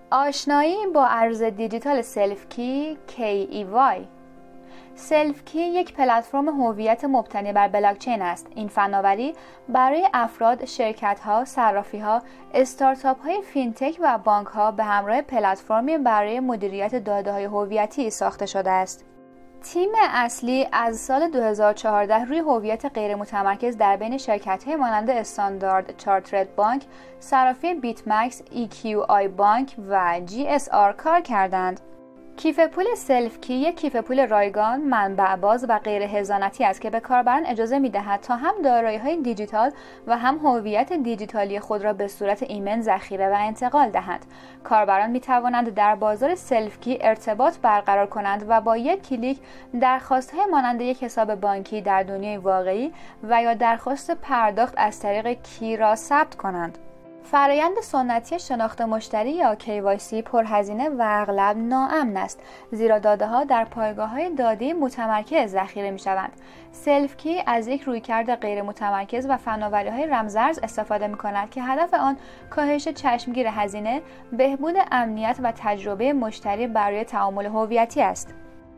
آشنایی با ارز دیجیتال سلفکی KEY. سلفکی یک پلتفرم هویت مبتنی بر بلاکچین است. این فناوری برای افراد، شرکت‌ها، صرافی‌ها، استارتاپ‌های فینتک و بانک‌ها به همراه پلتفرمی برای مدیریت داده‌های هویتی ساخته شده است. تیم اصلی از سال 2014 روی هویت غیر متمرکز در بین شرکت‌های مانند استاندارد چارترد بانک، صرافی بیت مکس، EQI بانک و GSR کار کردند. کیف پول سلفکی یک کیف پول رایگان، منبع باز و غیر حضانتی است که به کاربران اجازه می‌دهد تا هم دارایی‌های دیجیتال و هم هویت دیجیتالی خود را به صورت ایمن ذخیره و انتقال دهند. کاربران می‌توانند در بازار سلفکی ارتباط برقرار کنند و با یک کلیک درخواست‌های مانند یک حساب بانکی در دنیای واقعی و یا درخواست پرداخت از طریق کی را ثبت کنند. فرایند سنتی شناخت مشتری یا KYC پرهزینه و اغلب ناامن است، زیرا داده‌ها در پایگاه‌های دادی متمرکز ذخیره می‌شوند. سلفکی از یک رویکرد غیر متمرکز و فناوری‌های رمزارز استفاده می‌کند که هدف آن کاهش چشمگیر هزینه، بهبود امنیت و تجربه مشتری برای تعامل هویتی است.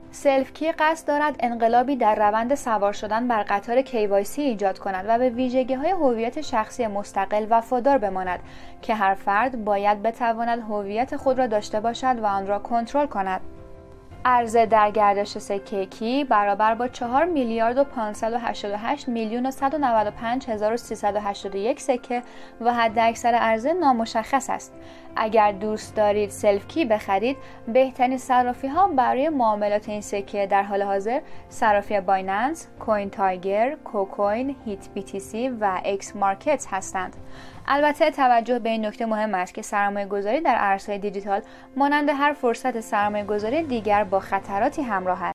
سلفکی قصد دارد انقلابی در روند سوار شدن بر قطار KYC ایجاد کند و به ویژگی‌های هویت شخصی مستقل وفادار بماند که هر فرد باید بتواند هویت خود را داشته باشد و آن را کنترل کند. عرضه در گردش سکه کی برابر با 4 میلیارد و 588 میلیون و 195 هزار و 381 سکه و حداکثر عرضه نامشخص است. اگر دوست دارید سلفکی بخرید، بهترین صرافی‌ها برای معاملات این سکه در حال حاضر صرافی بایننس، کوین تایگر، کوکوین، هیت BTC و ایکس مارکت هستند. البته توجه به این نکته مهم است که سرمایه‌گذاری در ارزهای دیجیتال مانند هر فرصت سرمایه‌گذاری دیگر با خطراتی همراه است.